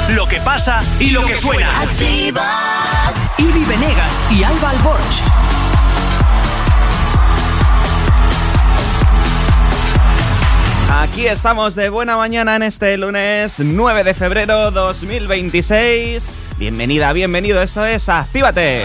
lo que pasa y lo que suena. Activa. Ibi Venegas y Alba Alborch. Aquí estamos de buena mañana en este lunes 9 de febrero 2026. Bienvenida, bienvenido, esto es Actívate.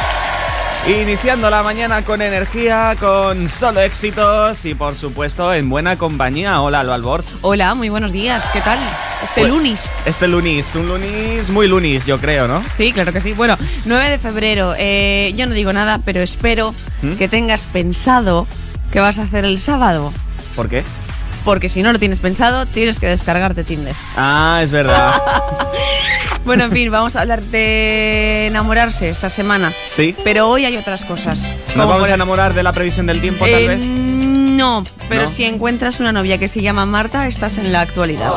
Iniciando la mañana con energía, con solo éxitos y por supuesto en buena compañía. Hola, Alba Alborch. Hola, muy buenos días, ¿qué tal? Lunes. Un lunes muy lunes, yo creo, ¿no? Sí, claro que sí. Bueno, 9 de febrero, yo no digo nada, pero espero que tengas pensado qué vas a hacer el sábado. ¿Por qué? Porque si no lo tienes pensado, tienes que descargarte Tinder. Ah, es verdad. Bueno, en fin, vamos a hablar de enamorarse esta semana. Sí. Pero hoy hay otras cosas. ¿Nos vamos a enamorar de la previsión del tiempo, tal vez? No, pero ¿No? si encuentras una novia que se llama Marta, estás en la actualidad.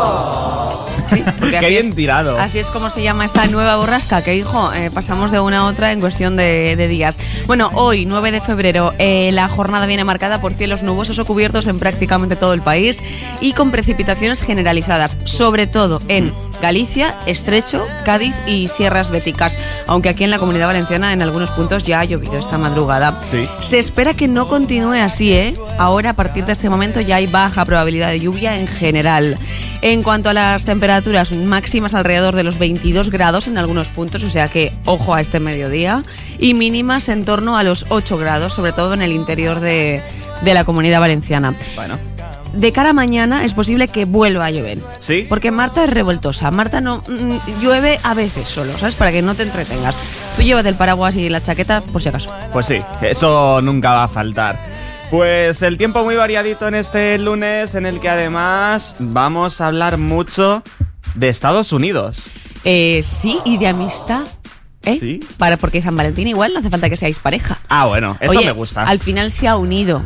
Sí, porque Qué bien tirado. Así es como se llama esta nueva borrasca, que hijo, pasamos de una a otra en cuestión de días. Bueno, hoy, 9 de febrero, la jornada viene marcada por cielos nubosos o cubiertos en prácticamente todo el país y con precipitaciones generalizadas, sobre todo en Galicia, Estrecho, Cádiz y Sierras Béticas, aunque aquí en la Comunidad Valenciana en algunos puntos ya ha llovido esta madrugada. Sí. Se espera que no continúe así, ¿eh? Ahora, a partir de este momento, ya hay baja probabilidad de lluvia en general. En cuanto a las temperaturas máximas, alrededor de los 22 grados en algunos puntos, o sea que ojo a este mediodía, y mínimas en torno a los 8 grados, sobre todo en el interior de la Comunidad Valenciana. Bueno. De cara a mañana es posible que vuelva a llover. ¿Sí? Porque Marta es revoltosa. Marta no llueve a veces solo, ¿sabes? Para que no te entretengas. Tú llévate el paraguas y la chaqueta por si acaso. Pues sí, eso nunca va a faltar. Pues el tiempo muy variadito en este lunes, en el que además vamos a hablar mucho de Estados Unidos. Sí, y de amistad. ¿Sí? Porque San Valentín igual no hace falta que seáis pareja. Ah, bueno, eso Oye, me gusta. Al final se han unido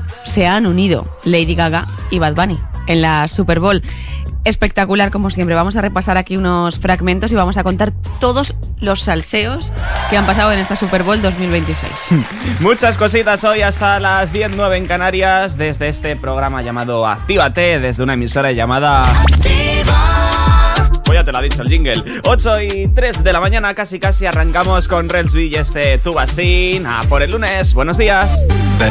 Lady Gaga y Bad Bunny en la Super Bowl. Espectacular, como siempre. Vamos a repasar aquí unos fragmentos y vamos a contar todos los salseos que han pasado en esta Super Bowl 2026. Muchas cositas hoy hasta las 10:09 en Canarias, desde este programa llamado Actívate, desde una emisora llamada... Pues ya te lo ha dicho el jingle. 8:03 de la mañana, casi arrancamos con Relsby y este Tu Vasín. A por el lunes, buenos días.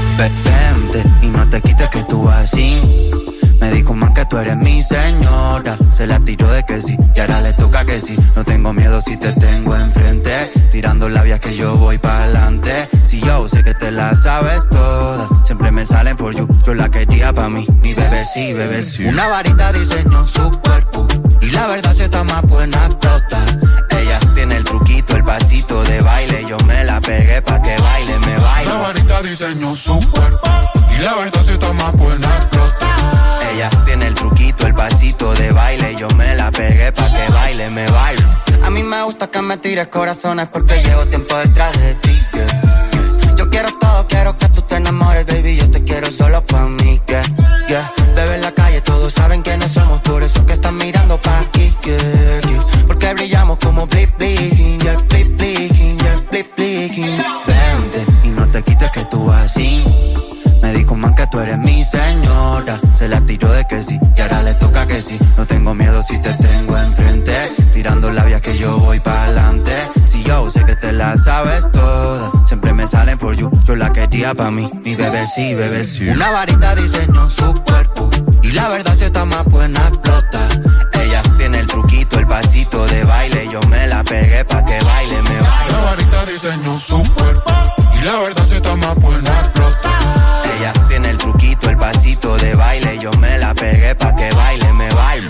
Vente y no te quites que tú así. Me dijo man que tú eres mi señora. Se la tiró de que sí, y ahora le toca que sí. No tengo miedo si te tengo enfrente. Tirando labias que yo voy pa'lante. Si yo sé que te la sabes toda. Siempre me salen for you, yo la quería pa' mí. Mi bebé sí. Una varita diseñó su cuerpo y la verdad se está más buena explota. Ella tiene el truquito, el pasito de baile. Yo me la pegué pa' que baile, me baile. La varita diseñó su cuerpo y la verdad se está más buena explota. Ella tiene el truquito, el pasito de baile. Yo me la pegué pa' que baile, me bailo. A mí me gusta que me tires corazones porque llevo tiempo detrás de ti, yeah. Yo quiero todo, quiero que tú te enamores, baby. Yo te quiero solo pa' mí, yeah. Bebé en la calle, todos saben quiénes somos. Por eso que están mirando pa' aquí, yeah. Porque brillamos como blip blinking, yeah. Blip blinking, yeah. Blip blinking. Vente y no te quites que tú así. Me dijo man que tú eres mi señora. Se la tiró de que sí, y ahora le toca que sí. No tengo miedo si te tengo enfrente. Tirando labias que yo voy pa'lante. Si yo sé que te la sabes toda. Siempre me salen for you, yo la quería pa' mí. Mi bebé sí. Una varita diseñó su cuerpo y la verdad si está más buena explota. Ella tiene el truquito, el pasito de baile. Yo me la pegué pa' que baile, me baile. La varita diseñó su cuerpo y la verdad si está más buena explota. Ella tiene el truquito, el pasito de baile. Yo me la pegué pa' que baile, me bailo.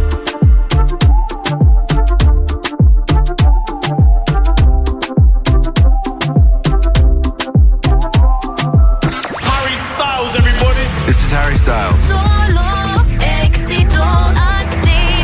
Harry Styles, everybody. This is Harry Styles. Solo éxitos. Activa.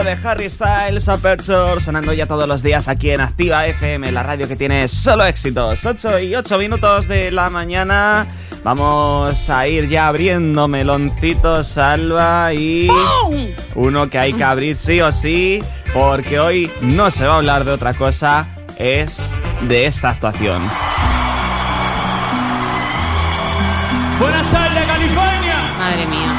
nuevo de Harry Styles, Aperture, sonando ya todos los días aquí en Activa FM, la radio que tiene solo éxitos. 8:08 de la mañana. Vamos a ir ya abriendo meloncitos, Alba, y uno que hay que abrir sí o sí, porque hoy no se va a hablar de otra cosa, es de esta actuación. Buenas tardes, California. Madre mía.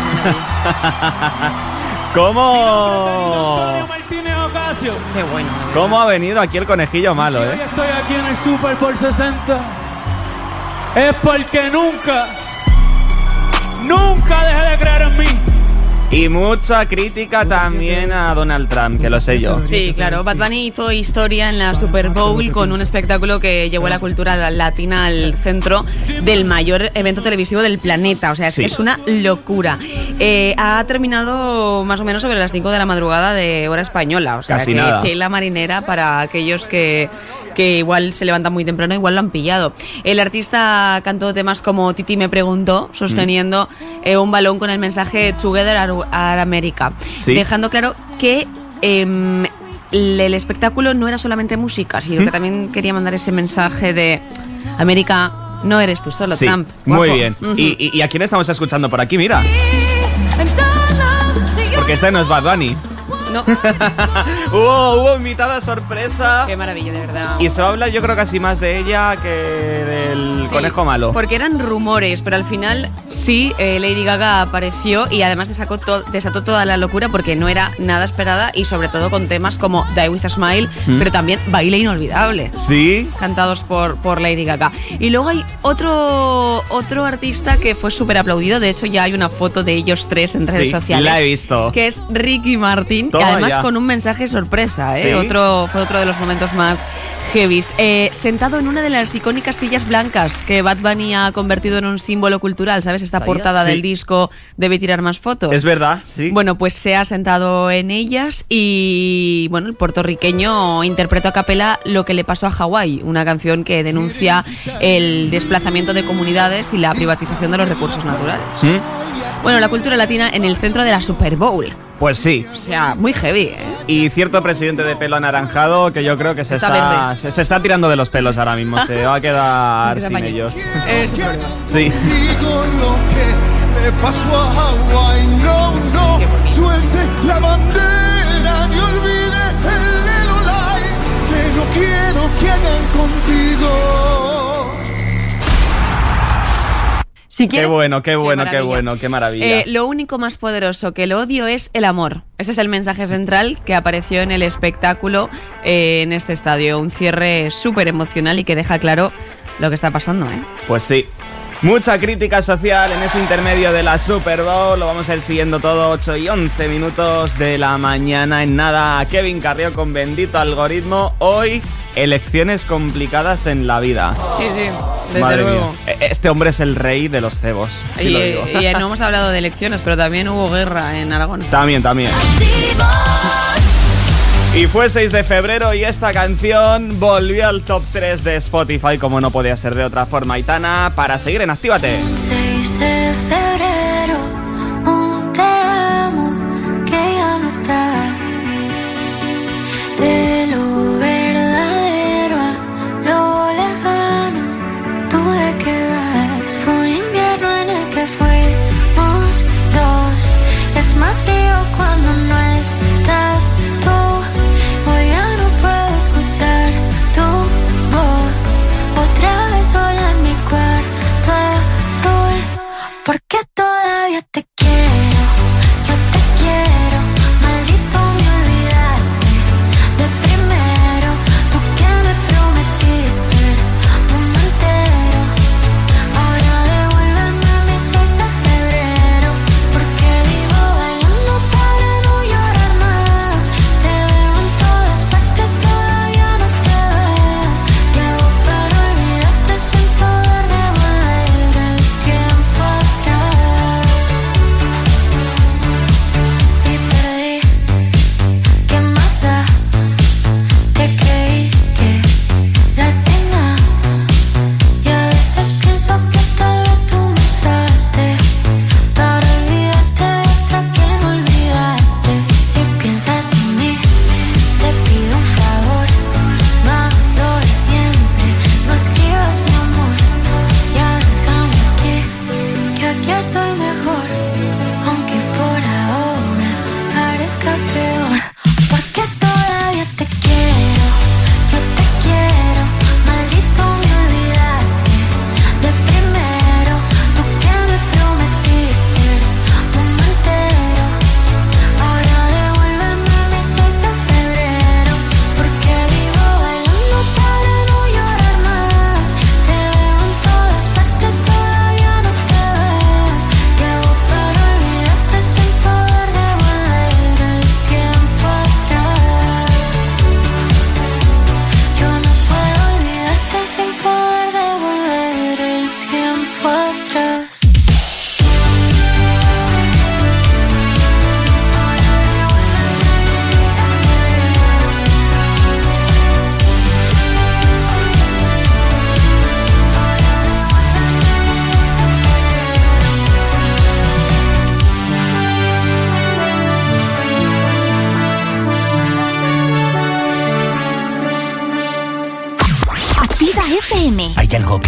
¿Cómo? Martínez Ocasio. Qué bueno. ¿Cómo ha venido aquí el conejillo malo, Si hoy estoy aquí en el Super por 60, es porque nunca dejé de creer en mí. Y mucha crítica también a Donald Trump, que lo sé yo. Sí, claro. Bad Bunny hizo historia en la Super Bowl con un espectáculo que llevó la cultura latina al centro del mayor evento televisivo del planeta. O sea, es que es una locura. Ha terminado más o menos sobre las 5 de la madrugada de hora española. O sea, casi que nada. tela marinera para aquellos que igual se levantan muy temprano, igual lo han pillado. El artista cantó temas como Titi me preguntó, sosteniendo un balón con el mensaje Together Our America, dejando claro que el espectáculo no era solamente música, sino que también quería mandar ese mensaje de América, no eres tú solo, Trump. Muy bien. ¿Y a quién estamos escuchando por aquí? Mira. Porque este no es Bad Bunny. No. Hubo invitada sorpresa. Qué maravilla, de verdad. Y se habla, yo creo, casi más de ella que del conejo malo. Porque eran rumores, pero al final sí, Lady Gaga apareció y además desató toda la locura porque no era nada esperada y sobre todo con temas como Die With A Smile, pero también Baile Inolvidable. Sí. Cantados por Lady Gaga. Y luego hay otro artista que fue súper aplaudido. De hecho, ya hay una foto de ellos tres en redes sociales. La he visto. Que es Ricky Martin. Toma y además ya. con un mensaje sorpresa, ¿eh? ¿Sí? Fue otro de los momentos más heavies. Sentado en una de las icónicas sillas blancas que Bad Bunny ha convertido en un símbolo cultural, ¿sabes? Esta portada del disco Debe tirar más fotos. Es verdad, sí. Bueno, pues se ha sentado en ellas y, bueno, el puertorriqueño interpretó a capela Lo que le pasó a Hawái, una canción que denuncia el desplazamiento de comunidades y la privatización de los recursos naturales. Bueno, la cultura latina en el centro de la Super Bowl. Pues sí. O sea, muy heavy, ¿eh? Y cierto presidente de pelo anaranjado que yo creo que se está tirando de los pelos ahora mismo. Se va a quedar sin ellos. Sí. Digo lo que le pasó a Hawái, no, suelte la bandera ni olvide el Lelo Live, que no quiero que hagan contigo. Si quieres, qué bueno, qué maravilla. Lo único más poderoso que el odio es el amor. Ese es el mensaje central que apareció en el espectáculo en este estadio. Un cierre súper emocional y que deja claro lo que está pasando, ¿eh? Pues sí. Mucha crítica social en ese intermedio de la Super Bowl. Lo vamos a ir siguiendo todo. 8:11 de la mañana. En nada, Kevin Carrió con Bendito Algoritmo. Hoy, elecciones complicadas en la vida. Sí, desde Madre luego. mía. Este hombre es el rey de los cebos. Sí, lo digo. Y no hemos hablado de elecciones, pero también hubo guerra en Aragón. También. Y fue 6 de febrero y esta canción volvió al top 3 de Spotify, como no podía ser de otra forma. Aitana, para seguir en Actívate. 6 de febrero, un te amo que ya no está. De lo verdadero a lo lejano, ¿tú de qué vas? Fue un invierno en el que fuimos dos. Es más frío cuando no estás tú. Hoy ya no puedo escuchar tu voz. Otra vez sola en mi cuarto azul. Porque todavía te quiero, yo te quiero. Maldito me olvidaste de primero. Tú que me prometiste el mundo entero. Ahora devuélveme mi 6 de febrero. Porque vivo bailando para no llorar más. Te veo en todas partes, todavía no te ves. Y hago para olvidarte sin poder devolver el tiempo atrás.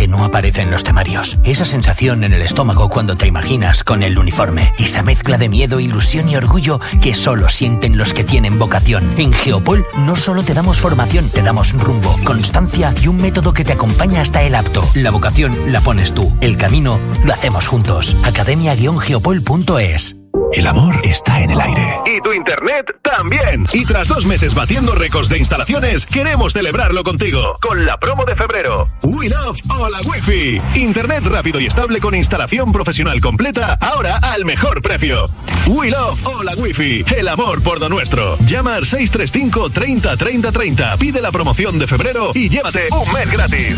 que no aparece en los temarios. Esa sensación en el estómago cuando te imaginas con el uniforme. Esa mezcla de miedo, ilusión y orgullo que solo sienten los que tienen vocación. En Geopol no solo te damos formación, te damos rumbo, constancia y un método que te acompaña hasta el apto. La vocación la pones tú. El camino lo hacemos juntos. Academia-geopol.es. El amor está en el aire. Y tu internet también. Y tras 2 meses batiendo récords de instalaciones, queremos celebrarlo contigo. Con la promo de febrero. We Love Hola Wi-Fi. Internet rápido y estable con instalación profesional completa, ahora al mejor precio. We Love Hola Wi-Fi. El amor por lo nuestro. Llama al 635 30 30 30. Pide la promoción de febrero y llévate un mes gratis.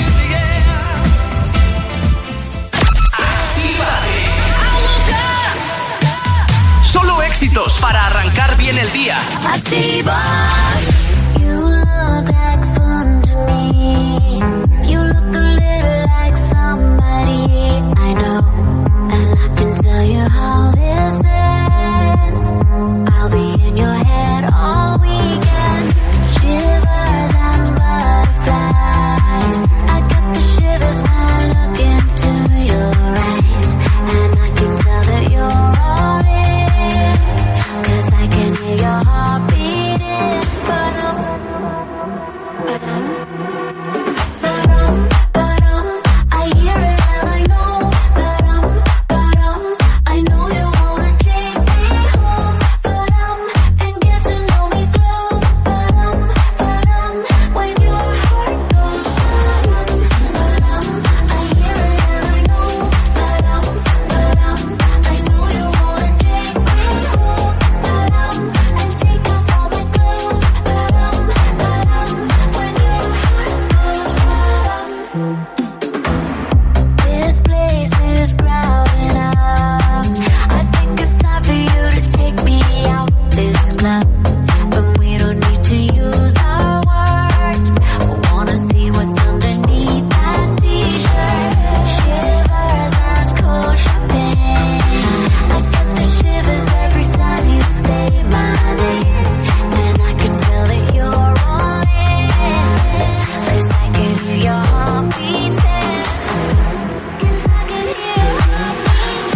Solo éxitos para arrancar bien el día. Activa. You look like fun to me. You look a little like somebody I know. And I can tell you how this ends. I'll be in your head all weekend. Shivers and butterflies. I get the shivers when I look into your eyes. And I can tell that you're all in. 'Cause I can hear your heart beating. Ba-dum, ba-dum, ba-dum, ba-dum. I hear it and I know. Ba-dum, ba-dum. I know you wanna take me home. Ba-dum, and get to know me close. Ba-dum, ba-dum. When your heart goes. Ba-dum, ba-dum. I hear it and I know. Ba-dum, ba-dum. I know you wanna take me home. Ba-dum, and take off all my clothes. Ba-dum, ba-dum. When your heart goes. Ba-dum. This place is crowded up. I think it's time for you to take me out this club. But we don't need to use our words. I wanna see what's underneath that t-shirt. Shivers and cold champagne. I get the shivers every time you say my name. And I can tell that you're all in. 'Cause I can hear your heart beating. 'Cause I can hear your heart beating.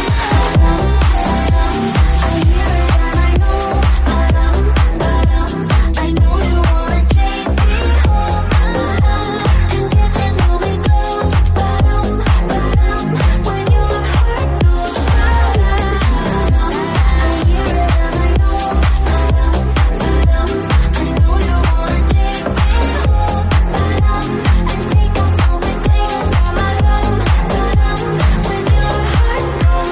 I hear it and I know. Ba-dum, ba-dum. I know you wanna take me home. And get to know me close. Ba-dum, ba-dum. When your heart goes. Ba-dum, I hear it and I know. Ba-dum, ba-dum. I know you wanna take me home. Ba-dum, and take off all my clothes. Ba-dum, ba-dum. When your heart goes.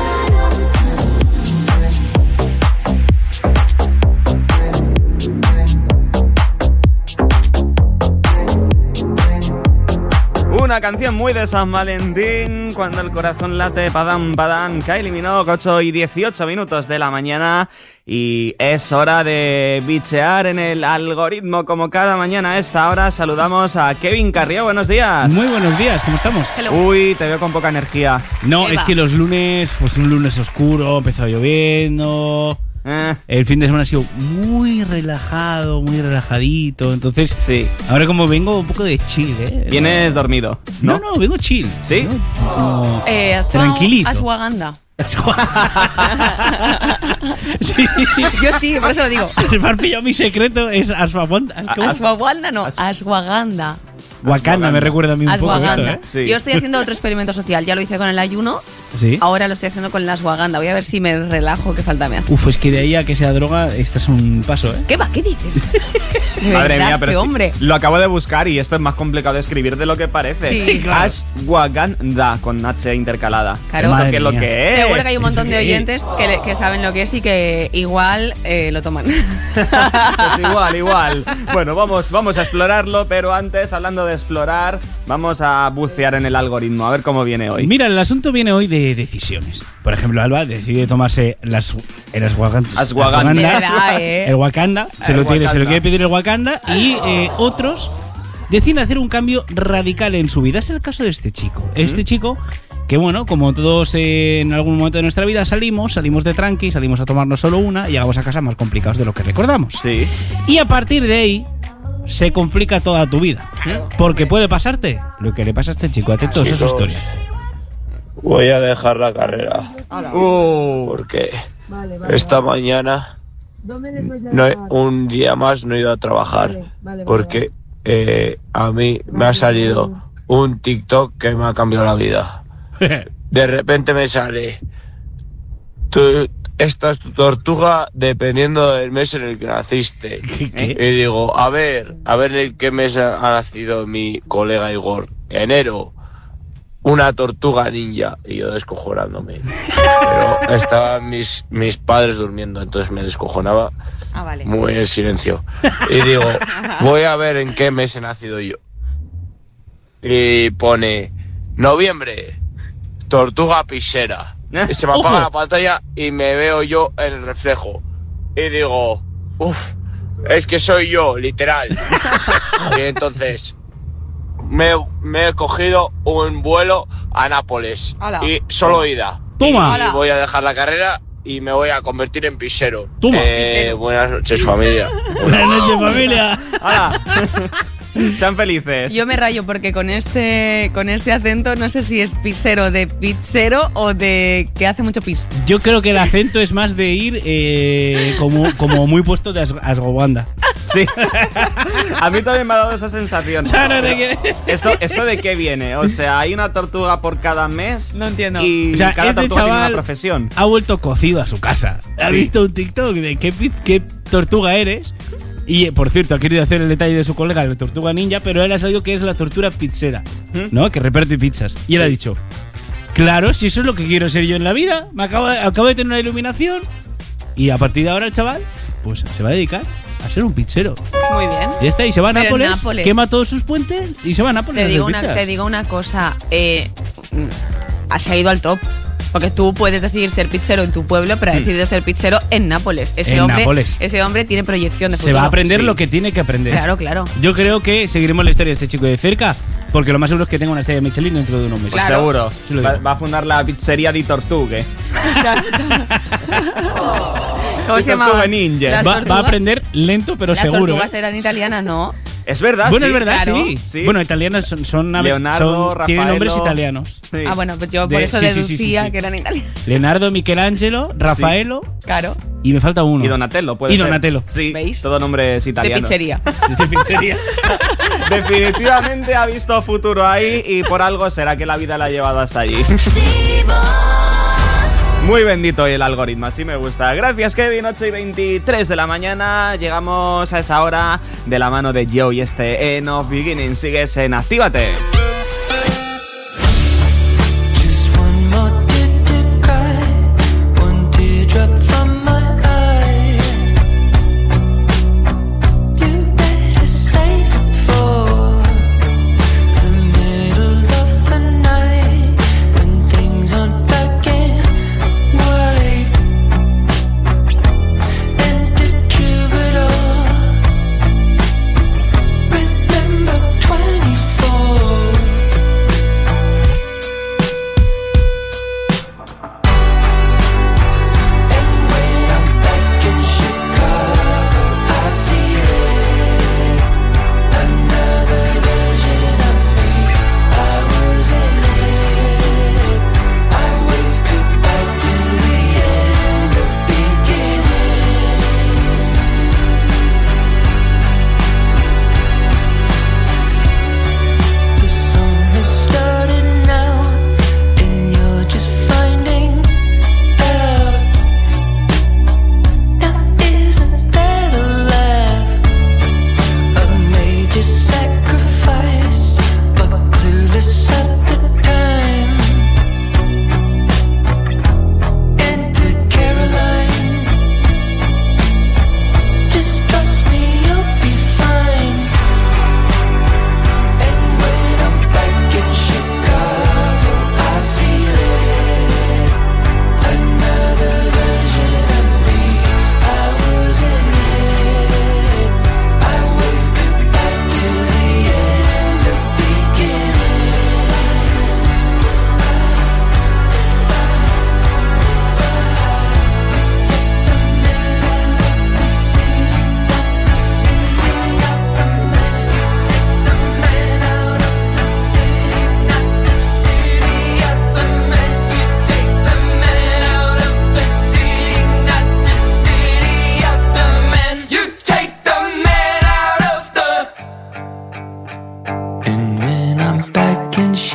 Una canción muy de San Valentín, cuando el corazón late, padam, padam. Kylie Minogue, 8:18 de la mañana. Y es hora de bichear en el algoritmo. Como cada mañana a esta hora, saludamos a Kevin Carrió. Buenos días. Muy buenos días, ¿cómo estamos? Hello. Uy, te veo con poca energía. No, Eva. es que los lunes, pues un lunes oscuro, empezó lloviendo. El fin de semana ha sido muy relajado, muy relajadito. Entonces, Sí. ahora como vengo un poco de chill, ¿eh? ¿Vienes dormido? No, vengo chill. ¿Sí? ¿no? Como ¿Has tomado tranquilito. ashwagandha? Sí. Yo sí, por eso lo digo. Me has pillado mi secreto, es ashwagandha. ¿Cómo es? Ashwagandha no, ashwagandha. Wakanda me recuerda a mí un poco esto, Ashwagandha. ¿eh? Sí. Yo estoy haciendo otro experimento social. Ya lo hice con el ayuno. Sí. Ahora lo estoy haciendo con la ashwagandha. Voy a ver si me relajo. ¿Qué falta me hace? Uf, es que de ahí a que sea droga, estás es un paso, ¿eh? ¿Qué va? ¿Qué dices? De Madre verdad, mía, pero este sí, hombre. lo acabo de buscar y esto es más complicado de escribir de lo que parece. Sí, claro. Ashwagandha con H intercalada. Claro. ¿Esto Madre qué es lo mía. que es? Seguro que hay un montón de Sí. oyentes que saben lo que es y que igual lo toman. Pues igual. Bueno, vamos a explorarlo, pero antes, hablando de explorar, vamos a bucear en el algoritmo, a ver cómo viene hoy. Mira, el asunto viene hoy de decisiones. Por ejemplo, Alba decide tomarse el Ashwagandha. el Wakanda, se lo Wakanda. quiere pedir el Wakanda, y otros deciden hacer un cambio radical en su vida. Es el caso de este chico. Este chico que, bueno, como todos en algún momento de nuestra vida salimos de tranqui, salimos a tomarnos solo una y llegamos a casa más complicados de lo que recordamos. Sí. Y a partir de ahí se complica toda tu vida. Porque puede pasarte lo que le pasa a este chico. Atentos a su historia. Voy a dejar la carrera. Porque esta mañana, un día más no he ido a trabajar. Porque a mí me ha salido un TikTok que me ha cambiado la vida. De repente me sale: esta es tu tortuga dependiendo del mes en el que naciste. ¿Qué? Y digo, a ver en qué mes ha nacido mi colega Igor. Enero, una tortuga ninja. Y yo descojonándome. Pero estaban mis padres durmiendo, entonces me descojonaba muy en silencio. Y digo, voy a ver en qué mes he nacido yo. Y pone noviembre, tortuga pisera. Y se me apaga la pantalla y me veo yo en el reflejo. Y digo, es que soy yo, literal. Y entonces me he cogido un vuelo a Nápoles. Hola. Y solo ida. Toma. Y voy a dejar la carrera y me voy a convertir en pisero. Toma. Buenas noches, familia. Buenas noches, familia. ¡Hala! Sean felices. Yo me rayo porque con este acento no sé si es pisero de pizzero o de que hace mucho pis. Yo creo que el acento es más de ir como muy puesto de Asgobanda. Sí. A mí también me ha dado esa sensación. Claro, ¿de qué? ¿Esto de qué viene? O sea, hay una tortuga por cada mes. No entiendo. Y O sea, cada este tortuga tiene chaval una profesión. ha vuelto cocido a su casa. Ha Sí. visto un TikTok de qué tortuga eres. Y, por cierto, ha querido hacer el detalle de su colega, la tortuga ninja, pero él ha sabido que es la tortuga pizzera, ¿no? Que reparte pizzas. Y él ha dicho, claro, si eso es lo que quiero ser yo en la vida, acabo de tener una iluminación. Y a partir de ahora el chaval, pues se va a dedicar a ser un pizzero. Muy bien. Ya está, y se va a Pero en Nápoles, Nápoles. quema todos sus puentes y se va a Nápoles a hacer pizzas. Te digo una cosa, se ha ido al top. Porque tú puedes decidir ser pizzero en tu pueblo, pero ha decidido ser pizzero en Nápoles. Ese hombre tiene proyección de futuro. Se va a aprender Sí. lo que tiene que aprender. Claro. Yo creo que seguiremos la historia de este chico de cerca, porque lo más seguro es que tenga una estrella de Michelin dentro de unos meses. Pues Claro. seguro. Sí lo digo. Va a fundar la pizzería di Tortughe. ¿Cómo se llama? Tortuga ninja. Va a aprender lento, pero Las seguro. tortugas eran italianas, ¿no? Es verdad, Bueno, sí. es verdad, claro. sí. Bueno, italianos son Leonardo, tienen Raffaello. nombres italianos. Sí. Ah, bueno, pues yo por eso sí, deducía sí. que eran italianas. Leonardo, Michelangelo, Rafaelo Claro. y me falta uno. Y Donatello, puede Y ser. Donatello. Sí, ¿Veis? todo nombres De italianos. pizzería. De pizzería. Definitivamente ha visto futuro ahí y por algo será que la vida la ha llevado hasta allí. Muy bendito el algoritmo, así me gusta. Gracias, Kevin. 8:23 de la mañana. Llegamos a esa hora de la mano de Joe y este End of Beginning. Sigues en Actívate. Just one more tear to cry, one teardrop from my eye. You better save it for the middle of the night when things aren't black and white. And the troubadour, remember 24.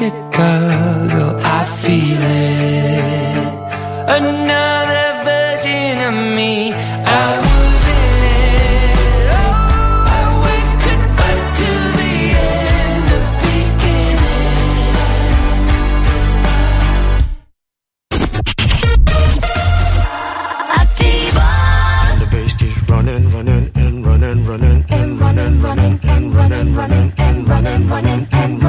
Chicago, I feel it. Another version of me. I was in it. Oh, I waved goodbye to the end of And the bass keeps running and running and running and running and running and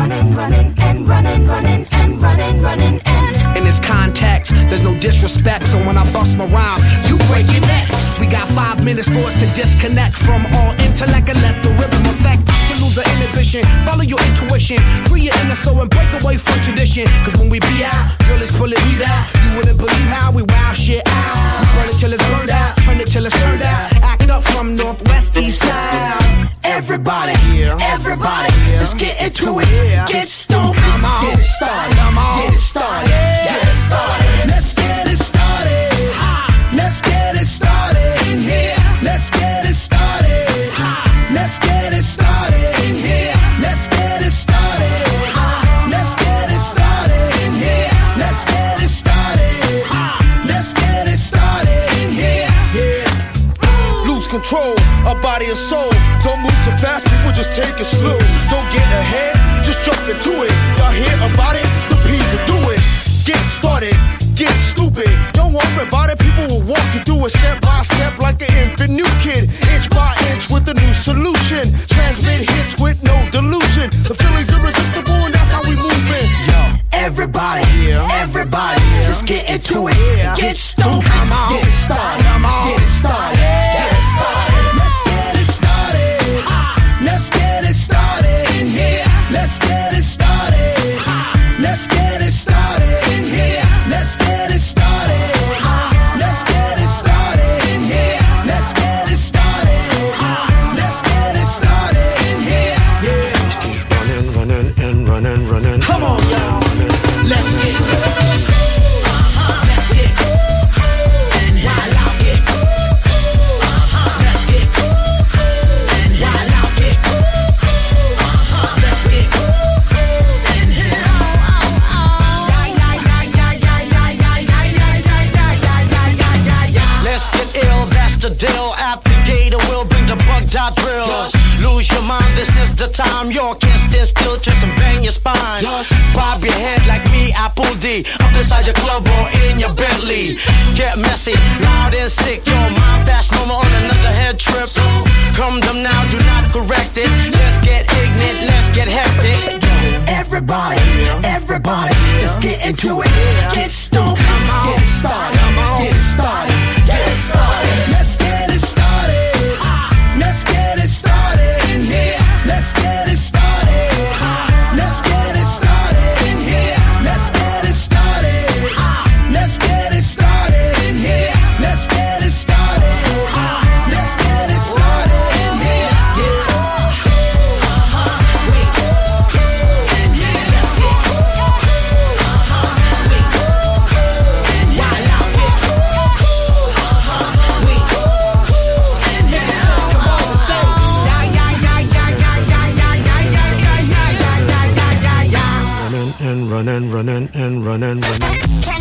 running. In this context, there's no disrespect, so when I bust my rhyme, you break your necks. We got 5 minutes for us to disconnect from all intellect and let the rhythm affect. To lose the inhibition, follow your intuition, free your inner soul and break away from tradition. Cause when we be out, girl, it's pulling me out. You wouldn't believe how we wow shit out. We burn it till it's burned out, turn it till it's turned out. Act up from northwest, east side. Everybody, let's get into it. Get stoned, get it started, get it started, get it started. Let's get it started. Let's get it started in here. Let's get it started. Let's get it started in here. Let's get it started. Let's get it started in here. Let's get it started. Let's get it started in here. Yeah. Lose control of body and soul. Don't move too fast, people just take it slow. Don't get ahead, just jump into it. Y'all hear about it? The P's will do it. Get started, get stupid. Don't worry about it, people will walk you through it step by step like an infant new kid. Inch by inch with a new solution. Transmit hits with no delusion. The feeling's irresistible and that's how we move it. Yo, everybody, let's get into it. Get stupid, get it started, get it started, get it started. Let's get it started. Let's get it started in here. Let's get it started. Let's get it started in here. Let's get it started. Let's get it started in here. Let's get it started. Let's get it started in here. Yeah. Running. Come on, y'all. Let's get it. Let's get it. And while out here. Let's get it. And while out here. Let's get it. Let's get ill, that's the deal. At the gate, we'll bring the bugged out drills. Lose your mind, this is the time. You can't stand still, twist and bang your spine. Bob your head like me, Apple D. Up inside your club or in your Bentley. Get messy, loud and sick. Your mind fast, no more on another head trip. Come them now, do not correct it. Let's get ignorant, let's get hectic. Everybody, let's get into it. Get stoked, get it started, get it started, get it started. Let's get it started. Let's get it started in here. Let's get it started. Let's get it started in here. Let's get it started. Let's get it started in here. Let's get it started. Let's get it started in here. Running.